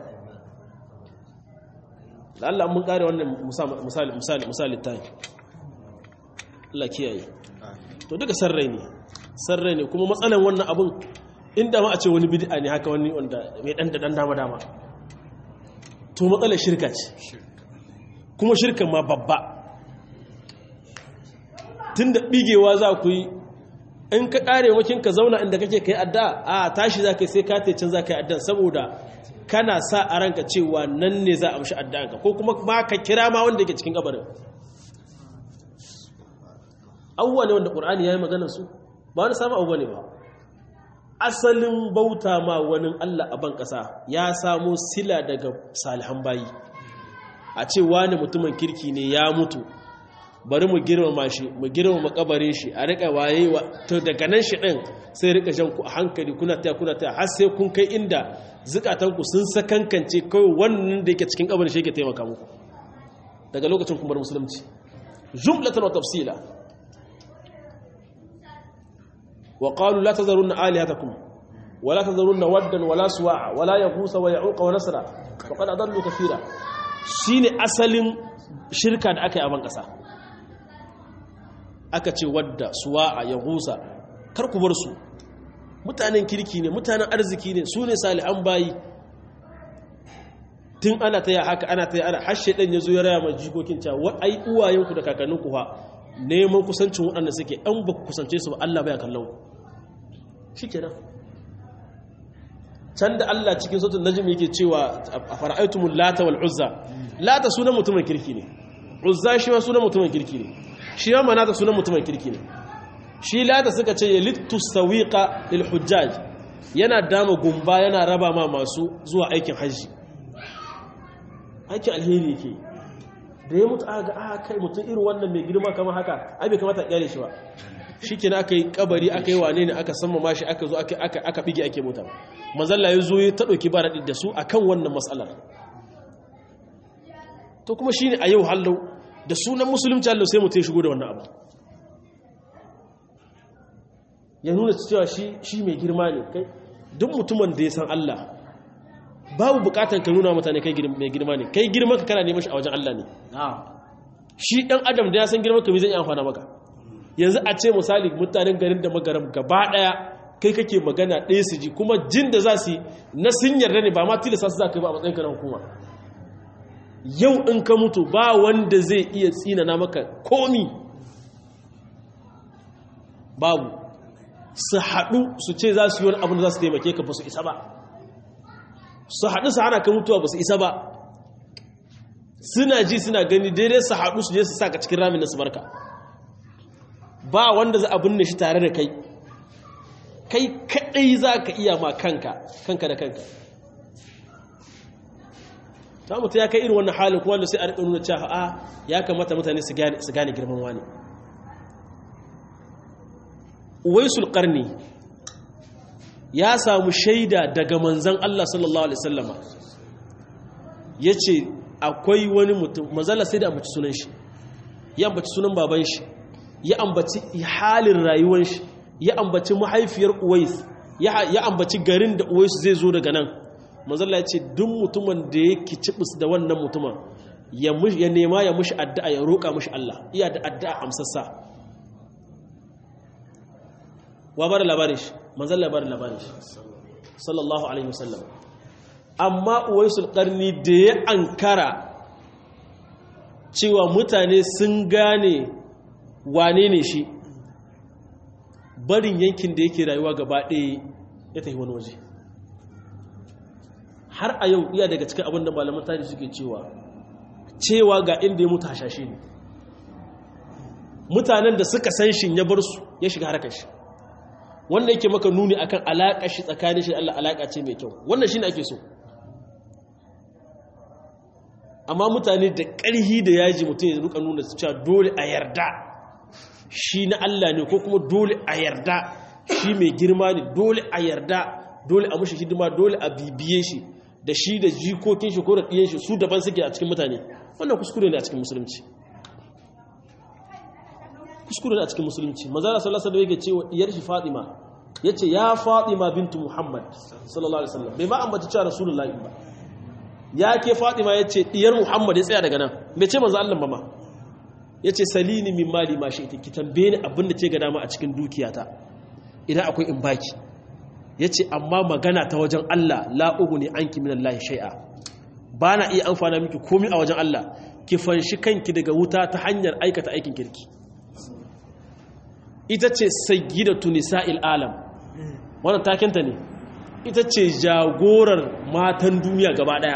da Allah mun kare wannan misali misali misali littafin Allah kiyaye to duka sarrai ne sarrai ne kuma matsalan wannan abun inda ma a ce wani bid'a ne haka wani wanda mai dan da dan dama dama to matsalar shirka ce kuma shirkan ma babba tunda bigewa za ku yi in ka kare wakin ka zauna inda kake kai addu'a a tashi za ka sai ka tace za ka yi addu'a saboda kana sa a ranka cewa nan ne za a amshi addu'anka ko kuma ma ka kira ma wanda yake cikin kabarin abubuwa ne wanda ƙur'ani ya yi maganar su ba wani samun abubuwa ne ba asalin bauta ma wani Allah a ban ƙasa ya samo sila daga salihan bayi a ce wani mutumin kirki ne ya mutu bari mu girmama shi mu girmama kabarin shi a rika waye to daga nan shi din sai rika jan ku a hankali kuna taya kuna taya har sai kun kai inda zukatanku sun sakankance kai wannan da yake cikin kabarin shi yake taimaka muku daga lokacin kuma musulunci jumlatan wa tafsila وقالوا لا تذرون آلهتكم ولا تذرون ودا ولا سواع ولا يغوث ويعوق ونسرا وقد أضلوا كثيرا shine asalin shirka da aka yi a ban ƙasa aka ce wadda suwa'a yaghusa kar ku bar su mutanen kirki ne mutanen arziki ne su ne salihan bayi tun ana ta yi haka ana ta yi ana hashe ɗan ya zo ya raya mai jikokin cewa ai uwayenku da kakanninku ha neman kusancin waɗanda suke ɗan ba kusance su ba Allah baya kallon ku shi kenan can da Allah cikin sautin najim yake cewa a fara'aitumul lata wal uzza lata sunan mutumin kirki ne uzza shi ma sunan mutumin kirki ne shi ma manata sunan mutumin kirki ne shi lata suka ce yalittu sawiqa lil hujjaj yana dama gumba yana raba ma masu zuwa aikin hajji aikin alheri yake da ya mutu aga a kai mutum irin wannan mai girma kamar haka ai bai kamata a kyale shi ba shikenan aka yi kabari aka yi wane ne aka samma mashi aka zo aka aka aka bige ake mutum manzalla ya zo ya ta dauki baradi da su akan wannan matsalar to kuma shine a yau hallau da sunan musulunci Allah sai mutum ya shigo da wannan abu ya nuna cewa shi shi mai girma ne kai duk mutumin da ya san Allah babu bukatar ka nuna mutane kai mai girma ne kai girman ka kana neman shi a wajen Allah ne shi dan adam da ya san girman ka me zai yi amfana maka yanzu a ce misali mutanen garin da magaram gaba daya kai kake magana ɗaya su ji kuma jin da za su yi na sun yarda ne ba ma tilasta su za ka yi ba a matsayin ka na hukuma yau in ka mutu ba wanda zai iya tsinana maka komi babu su haɗu su ce za su yi wani abin da za su taimake ka ba su isa ba su haɗu su hana ka mutuwa ba su isa ba suna ji suna gani daidai su haɗu su je su sa ka cikin ramin na su barka ba wanda za a binne shi tare da kai kai kaɗai za ka iya ma kanka kanka da kanka ta mutu ya kai irin wannan halin kuma wanda sai a riƙa nuna cewa a ya kamata mutane su gane girman wani uwaisul ƙarni ya samu shaida daga manzan Allah sallallahu Alaihi wasallama ya ce akwai wani mutum manzala sai da ambaci sunan shi ya ambaci sunan baban shi ya ambaci halin rayuwan shi ya ambaci mahaifiyar uwais ya ambaci garin da uwais zai zo daga nan manzala ya ce duk mutumin da ya kicibis da wannan mutumin ya nema ya mushi addu'a ya roƙa mushi Allah iya da addu'a amsassa wa bar labarin shi manzan labarin labarin shi sallallahu alaihi wasallam amma uwaisul qarni da ya ankara cewa mutane sun gane wane ne shi barin yankin da yake rayuwa gaba ɗaya ya tafi wani waje har a yau iya daga cikin abin da malaman tarihi suke cewa cewa ga inda ya mutu hashashe ne mutanen da suka san shi ya bar su ya shiga harkar shi wanda yake maka nuni akan alaƙa shi tsakanin shi Allah alaƙa ce mai kyau wannan shine ake so amma mutane da ƙarhi da yaji mutum ya ruka nuna cewa dole a yarda shi na Allah ne ko kuma dole a yarda shi mai girma ne dole a yarda dole a mushi hidima dole a bibiye shi da shi da jikokin shi ko da ɗiyan shi su daban suke a cikin mutane wannan kuskure ne a cikin musulunci kuskure ne a cikin musulunci manzara sallallahu alaihi wasallam yake cewa diyar shi Fatima yace ya Fatima bintu Muhammad sallallahu alaihi wasallam bai ma ambaci cewa rasulullahi ba ya ke Fatima yace diyar Muhammad ya tsaya daga nan bai ce manzo Allah ba ma yace salini min mali ma shi ki tambaye ni abin da ce ga dama a cikin dukiyata idan akwai in baki yace amma magana ta wajen Allah la uguni anki minallahi shay'a bana iya amfana miki komai a wajen Allah ki fanshi kanki daga wuta ta hanyar aikata aikin kirki ita ce sayyidatu nisa'il alam wannan takenta ne ita ce jagorar matan duniya gaba daya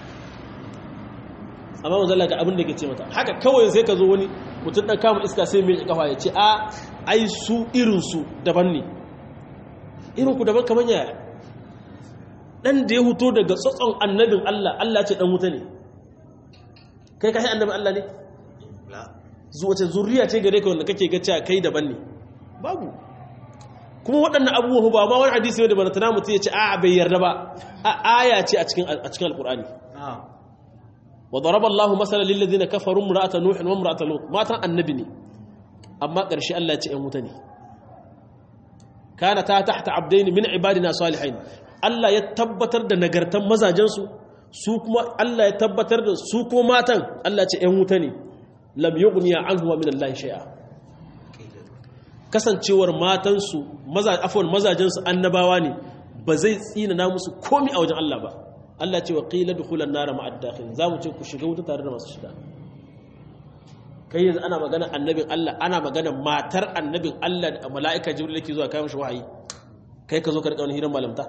amma manzo Allah ga abin da yake ce mata haka kawai sai ka zo wani mutum dan kama iska sai mai kafa ya ce a ai su irin su daban ne irin ku daban kaman yaya dan da ya huto daga tsotson annabin Allah Allah ce dan wuta ne kai kai annabin Allah ne la zuwa ce zuriya ce gare ka wanda kake ga cewa kai daban ne babu kuma waɗannan abubuwa ba ma wani hadisi wanda bana tana mutum ya ce a bai yarda ba a aya ce a cikin a cikin alqur'ani wa daraba Allahu masalan lil ladina kafaru imra'ata nuh wa imra'ata lut matan annabi ne amma ƙarshe Allah ya ce ɗan wuta ne kana ta tahta abdaini min ibadina salihin Allah ya tabbatar da nagartan mazajen su su kuma Allah ya tabbatar da su kuma matan Allah ya ce ɗan wuta ne lam yughniya anhu min Allah shay'a kasancewar matansu maza afwan mazajensu annabawa ne ba zai tsina na musu komi a wajen Allah ba Allah ce wa qila dukhulan nar ma'ad dakhil zamu ce ku shiga wuta tare da masu shiga kai yanzu ana magana annabin Allah ana magana matar annabin Allah da mala'ika jibril yake zuwa kai mishi wahayi kai ka zo ka rika wani hirar malamta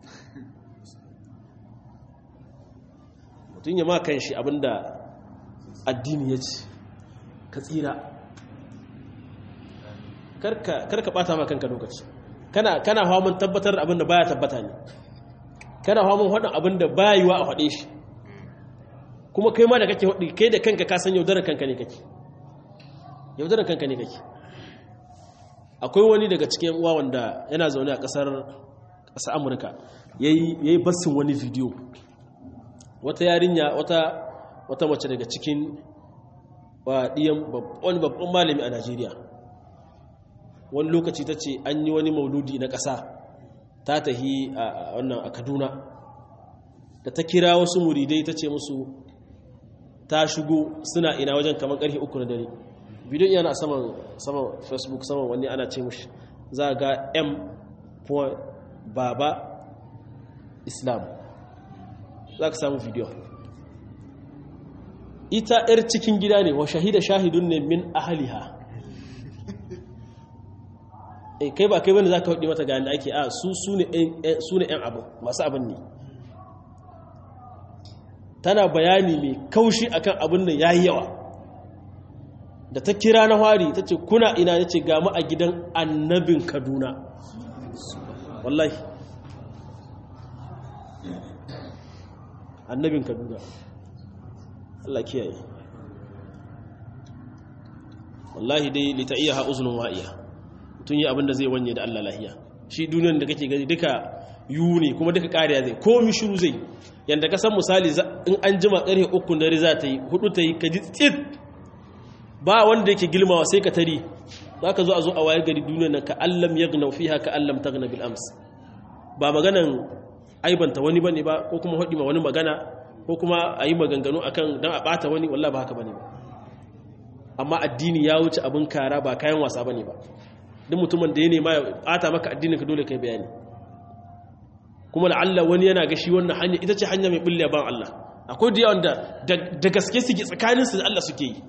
mutun ya ma kan shi abinda addini yace ka tsira karka karka bata ma kanka lokaci kana kana hawa mun tabbatar da abin da baya tabbata ne kana hawa mun hadin abin da baya yiwa a hade shi kuma kai ma da kake hadi kai da kanka ka san yaudaran kanka ne kake yaudaran kanka ne kake akwai wani daga cikin uwa wanda yana zaune a kasar kasar Amurka yayi yayi bassin wani video wata yarinya wata wata mace daga cikin wadiyan wani babban malami a Najeriya wani lokaci ta ce an yi wani mauludi na ƙasa ta tahi a wannan a Kaduna da ta kira wasu muridai ta ce musu ta shigo suna ina wajen kamar ƙarfe uku na dare bidiyon yana saman saman Facebook saman wani ana ce mushi za ga m baba islam za ka samu bidiyon ita 'yar cikin gida ne wa shahida shahidun ne min ahaliha eh kai ba kai bane zaka hudi mata ga yanda ake a su sune sune ƴan abu masu abin ne tana bayani mai kaushi akan abin nan yayi yawa da ta kira na hari tace kuna ina yace ga mu a gidan annabin Kaduna wallahi annabin Kaduna Allah kiyaye wallahi dai litaiyaha uznun wa'iya tun yi abinda zai wanye da Allah lahiya shi duniyar da kake gani duka yuni kuma duka kariya zai komi shiru zai yanda ka san misali in an jima karfe uku na riza ta yi hudu ta yi ka ji tsit ba wanda yake gilmawa sai ka tari za ka zo a zo a waye gari duniyar nan ka allam yagnau fiha ka allam taghna bil ams ba maganan aibanta wani bane ba ko kuma hudi ma wani magana ko kuma ayi maganganu akan dan a bata wani wallahi ba haka bane ba amma addini ya wuce abin kara ba kayan wasa bane ba duk mutumin da ya nema ya bata maka addinin ka dole kai bayani kuma la'alla wani yana ga shi wannan hanya ita ce hanya mai bulle ban Allah akwai da yawan da da gaske suke tsakanin su da Allah suke yi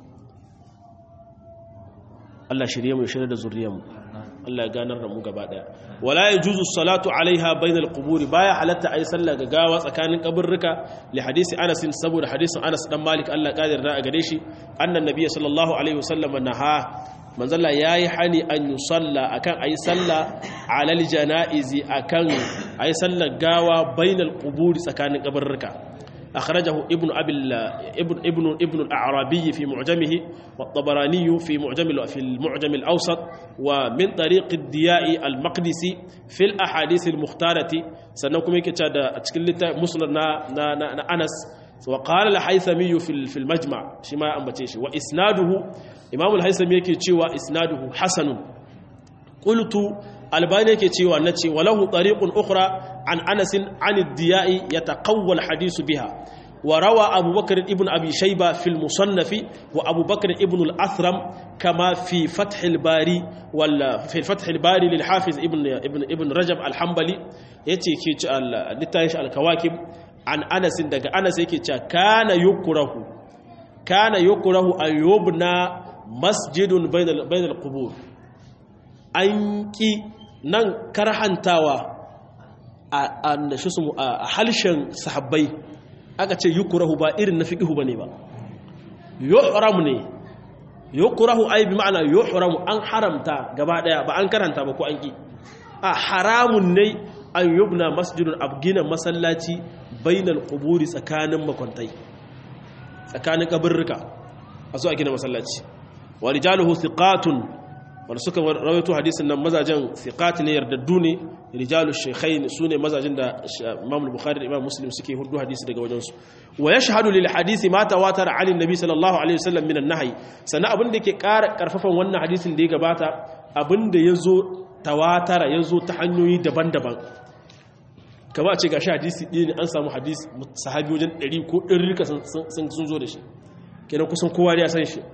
Allah shirye mu shirye da zuriyar mu Allah ya ganar da mu gaba daya wala yajuzu salatu alaiha bainal quburi baya halatta ayi sallah ga gawa tsakanin kaburruka li hadisi Anas saboda hadisin Anas dan Malik Allah kadir da a gare shi annan nabiy sallallahu alaihi wasallam naha manzalla yayi hani an yusalla akan ayi sallah alal janaizi akan ayi sallar gawa bainal quburi tsakanin kaburruka أخرجه ابن أبي ابن ابن ابن الأعرابي في معجمه والطبراني في معجم في المعجم الأوسط ومن طريق الضياء المقدسي في الأحاديث المختارة سنكم كتاد أتكلم مسند نا نا أنس وقال الهيثمي في في المجمع شما أنبتيش وإسناده إمام الهيثمي يكي وإسناده حسن قلت albani yake cewa nace walahu tariqun ukhra an Anas an ad-Diya'i yataqawwa al-hadith biha wa rawa Abu Bakr ibn Abi Shayba fi al-Musannaf wa Abu Bakr ibn al-Athram kama fi Fath al-Bari wala fi Fath al-Bari lil-Hafiz ibn ibn ibn Rajab al-Hanbali yace ke al-Litayish al-Kawakib an Anas daga Anas yake cewa kana yukrahu kana yukrahu an yubna masjidun bainal bainal qubur an ƙi nan karhantawa a halshen sahabbai aka ce yukurahu ba irin na fiƙihu ba ne ba yuhramu ne yukurahu ai bi ma'ana yuhramu an haramta gaba ɗaya ba an karanta ba ko an ƙi a haramun ne an yubna masjidun abgina masallaci bainal quburi tsakanin makwantai tsakanin kaburruka a zo a gina masallaci wa rijaluhu thiqatun wanda suka rawaito hadisin nan mazajen thiqat ne yardaddu ne rijalu shaykhain sune mazajen da Imam al-Bukhari da Imam Muslim suke hudu hadisi daga wajen su wa yashhadu lil hadisi ma tawatara ali nabi sallallahu alaihi wasallam min an-nahy sana abin da yake ƙara karfafan wannan hadisin da ya gabata abin da yazo tawatara yazo ta hanyoyi daban-daban kama a ce gashi hadisi ɗaya ne an samu hadisi sahabi wajen ɗari ko ɗari sun zo da shi kenan kusan kowa ya san shi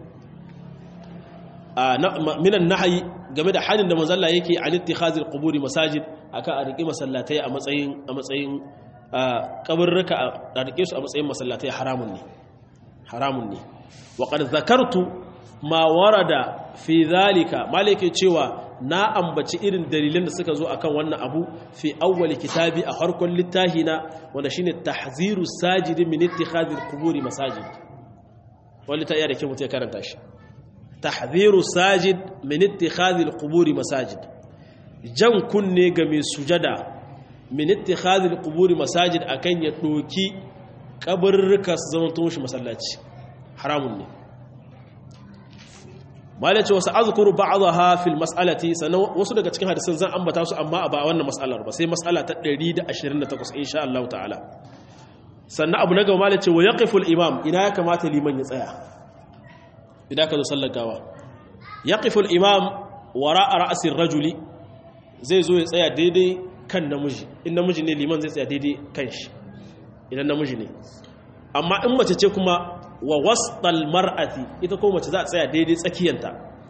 minan nahayi game da halin da manzalla yake a littikhazil quburi masajid aka a rike masallatai a matsayin a matsayin kaburruka a rike su a matsayin masallatai haramun ne haramun ne wa qad zakartu ma warada fi zalika malike cewa na ambaci irin dalilan da suka zo akan wannan abu fi awwal kitabi a harkon littahi na wanda shine tahziru sajid min ittikhazil quburi masajid wanda ta iya da ke mutai karanta shi tahdhiru sajid min ittikhadhi al-qubur masajid jan kunne ga mai sujada min ittikhadhi al-qubur masajid akan ya doki kaburruka su zama tun shi masallaci haramun ne malace wasu azkuru ba'daha fil mas'alati sanan wasu daga cikin hadisan zan ambata su amma ba wannan mas'alar ba sai mas'ala ta ɗari da ashirin da takwas insha Allah ta'ala sannan abu na gaba malace wa yaqifu al-imam ina ya kamata liman ya tsaya idan ka zo sallar gawa yaqifu al-imam wara'a ra'si ar-rajuli zai zo ya tsaya daidai kan namiji in namiji ne liman zai tsaya daidai kan shi idan namiji ne amma in mace ce kuma wa wastal mar'ati ita ko mace za a tsaya daidai tsakiyanta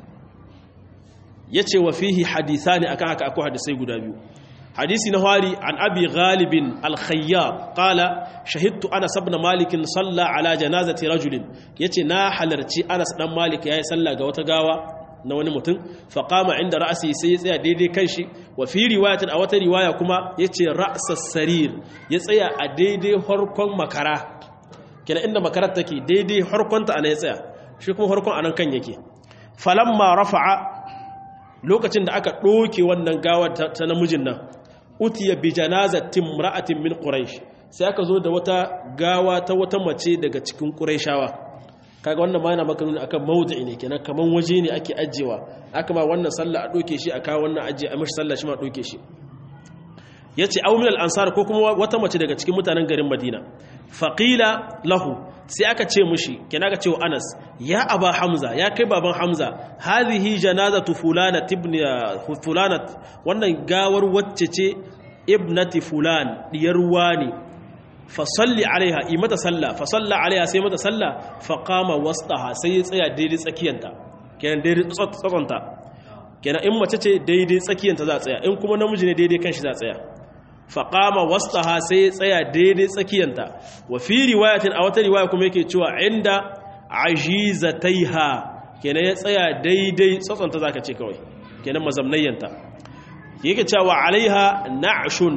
yace wa fihi hadithani akan haka akwai hadisai guda biyu hadisi na hari an abi ghalibin al-khayyab qala shahidtu anas ibn malik salla ala janazati rajulin yace na halarci anas dan malik yayi salla ga wata gawa na wani mutum fa qama inda ra'si sai ya tsaya daidai kanshi wa fi riwayatin a wata riwaya kuma yace ra'sas sarir ya tsaya a daidai harkon makara kina inda makarar take daidai harkonta ana ya tsaya shi kuma harkon anan kan yake falamma rafa'a lokacin da aka doke wannan gawar ta namijin nan utiya bi janazatin imra'atin min quraish sai aka zo da wata gawa ta wata mace daga cikin quraishawa kaga wannan ma yana maka nuni akan mawdu'i ne kenan kaman waje ne ake ajewa aka ba wannan sallah a doke shi aka wannan aje a mishi sallah shi ma doke shi yace aw min al-ansar ko kuma wata mace daga cikin mutanen garin Madina faqila lahu sai aka ce mushi kenan aka ce wa Anas ya aba Hamza ya kai baban Hamza hadhihi janazatu fulana ibn fulana wannan gawar wacce ce ibnati fulan diyar wani fa salli alaiha i mata salla fa salla alaiha sai mata salla fa qama wastaha sai ya tsaya daidai tsakiyanta kenan daidai tsatsanta kenan in mace ce daidai tsakiyanta za a tsaya in kuma namiji ne daidai kanshi za a tsaya faƙama wastaha sai ya tsaya daidai tsakiyanta wa fi riwayatin a wata riwaya kuma yake cewa inda ajizataiha kenan ya tsaya daidai tsatsanta zaka ce kawai kenan mazamnayyanta yake cewa alaiha na'shun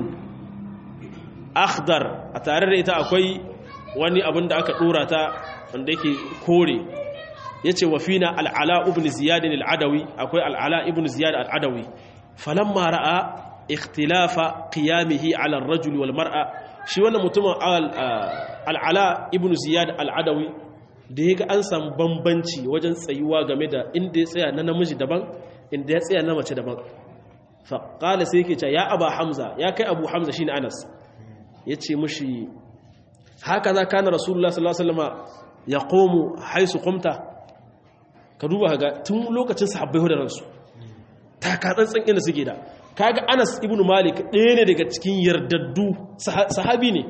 akhdar a tare da ita akwai wani abin da aka dora ta wanda yake kore yace wa fina al-ala ibn ziyad al-adawi akwai al-ala ibn ziyad al-adawi falamma ra'a ikhtilafa qiyamihi ala ar-rajul wal mar'a shi wannan mutumin al-ala ibn ziyad al-adawi da yaga an samu bambanci wajen tsayuwa game da inda ya tsaya na namiji daban inda ya tsaya na mace daban fa qala sai yake cewa ya aba hamza ya kai abu hamza shine anas yace mushi haka za kana rasulullah sallallahu alaihi wasallam yaqumu haisu qumta ka duba ga tun lokacin sahabbai da ransu ta ka tsantsan inda suke da kaga Anas ibn Malik ɗaya ne daga cikin yardaddu sahabi ne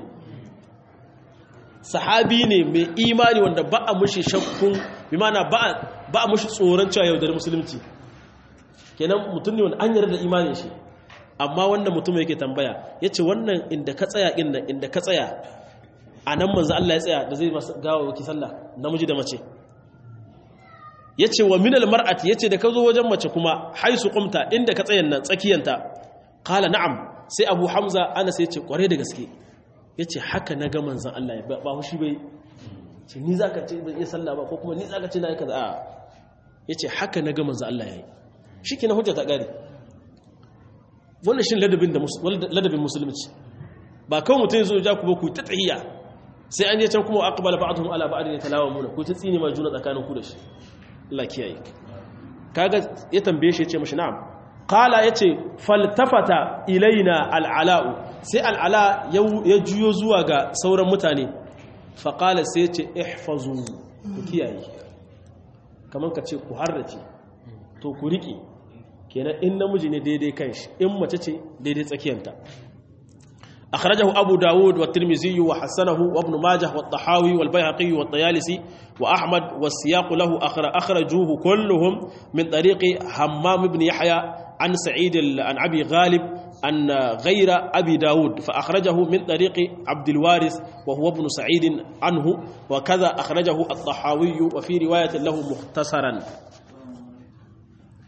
sahabi ne mai imani wanda ba a mushi shakkun bi mana ba ba a mushi tsoron cewa yaudar musulunci kenan mutum ne wanda an yarda da imanin shi amma wannan mutum yake tambaya yace wannan inda ka tsaya din nan inda ka tsaya anan manzo Allah ya tsaya da zai masa gawa waki sallah namiji da mace yace wa minal mar'ati yace da ka zo wajen mace kuma haisu qumta inda ka tsayan nan tsakiyanta qala na'am sai Abu Hamza Anas yace kware da gaske yace haka naga manzon Allah ba hushi bai ce ni zaka ce ban iya sallah ba ko kuma ni zaka ce na yi kaza a yace haka naga manzon Allah yayi shikenan hujja ta gare wannan shin ladabin da ladabin musulunci ba kawai mutum yazo ja ku ba ku ta tahiyya sai an je can kuma aqbala ba'dhum ala ba'd yatalawamuna ku ta tsini ma juna tsakanin ku da shi Allah kiyaye kaga ya tambaye shi yace mishi na'am qala yace faltafata ilaina al'ala'u sai al'ala ya juyo zuwa ga sauran mutane fa qala sai yace ihfazu ku kiyaye kaman ka ce ku harrace to ku riki kenan in namiji ne daidai kanshi in mace ce daidai tsakiyanta أخرجه أبو داود والترمذي وحسنه وابن ماجه والطحاوي والبيهقي والطيالسي وأحمد والسياق له أخرجوه كلهم من طريق همام بن يحيى عن سعيد عن أبي غالب عن غير أبي داود فأخرجه من طريق عبد الوارث وهو ابن سعيد عنه وكذا أخرجه الطحاوي وفي رواية له مختصرا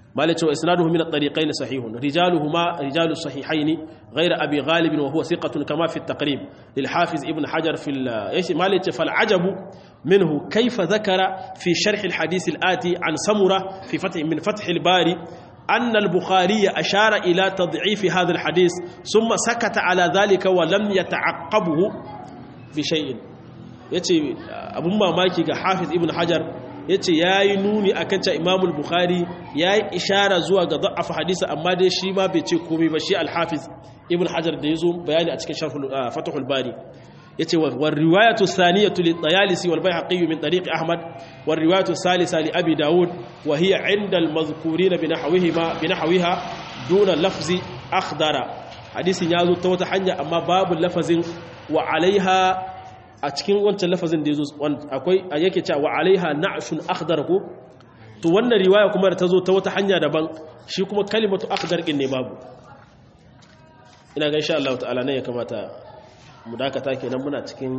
مالك وإسناده من الطريقين صحيح رجالهما رجال الصحيحين غير أبي غالب وهو ثقة كما في التقريب للحافظ ابن حجر في إيش مالك فالعجب منه كيف ذكر في شرح الحديث الآتي عن سمرة في فتح من فتح الباري أن البخاري أشار إلى تضعيف هذا الحديث ثم سكت على ذلك ولم يتعقبه بشيء يتي أبو ماماكي حافظ ابن حجر yace yayi nuni akan cewa Imam al-Bukhari yayi ishara zuwa ga da'afa hadisi amma dai shi ma bai ce komai ba shi al-Hafiz Ibn Hajar da yazo bayani a cikin Sharh Fathul Bari yace wa riwayatu thaniyatu lit-Tayalisi wal Baihaqi min tariq Ahmad wa riwayatu thalitha li Abi Dawud wa hiya 'inda al-madhkurin binahwihima binahwiha duna lafzi akhdara hadisin yazo ta wata hanya amma babu lafazin wa alaiha a cikin wancan lafazin da yazo akwai yake cewa wa alaiha na'shun akhdar ko to wannan riwaya kuma da tazo ta wata hanya daban shi kuma kalimatu akhdar din ne babu ina ga insha Allah ta'ala ne ya kamata mu dakata kenan muna cikin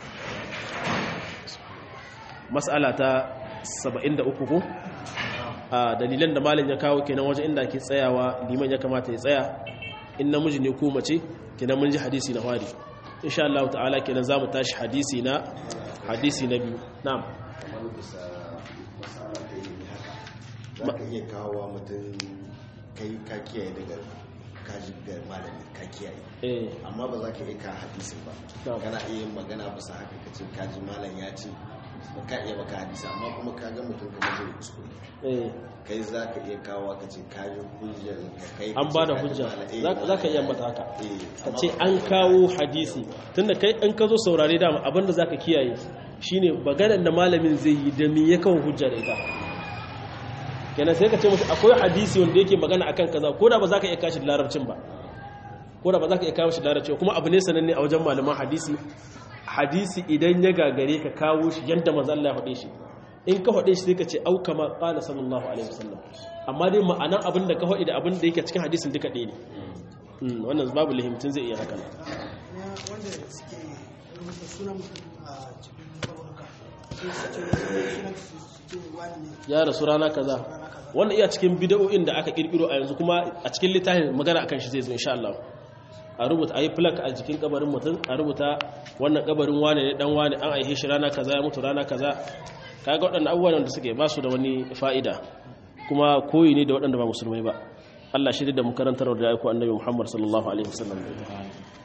mas'ala ta saba'in da uku ko a dalilan da malam ya kawo kenan waje inda ake tsayawa liman ya kamata ya tsaya in namiji ne ko mace kenan mun ji hadisi na fari insha Allah ta'ala kenan zamu tashi hadisi na hadisi na biyu na'am zaka iya kawo mutum kai ka kiyaye daga kaji ga malami ka kiyaye eh amma ba za ka iya ka hadisin ba kana iya magana bisa haka kace kaji malam ya ce ba ka iya baka hadisi amma kuma ka ga mutum kamar zai kuskure eh kai za ka iya kawo ka ce kaji hujja kai an ba da hujja za ka iya mata haka ka ce an kawo hadisi tunda kai in ka zo saurare dama abinda za ka kiyaye shine maganar da malamin zai yi da me ya kawo hujja da ita kenan sai ka ce musu akwai hadisi wanda yake magana akan kaza ko da ba za ka iya kashi larabcin ba ko da ba za ka iya kawo shi larabci kuma abu ne sananne a wajen malaman hadisi hadisi idan ya gagare ka kawo shi yadda manzo Allah ya faɗe shi in ka faɗe shi sai ka ce au kama qala sallallahu alaihi wasallam amma dai ma'anan abin da ka faɗi da abin da yake cikin hadisin duka ɗaya ne wannan babu lahimtin zai iya haka wanda suke rubuta sunan a cikin babuka ya rasu rana kaza wannan iya cikin bid'o'in da aka kirkiro a yanzu kuma a cikin littafin magana akan shi zai zo insha Allah a rubuta ayi plaque a jikin kabarin mutum a rubuta wannan kabarin wane ne dan wane an aihe shi rana kaza ya mutu rana kaza kaga waɗannan abubuwan da suke ba su da wani fa'ida kuma koyi ne da waɗanda ba musulmai ba Allah shi da mu karantar da aiko annabi Muhammad sallallahu alaihi wasallam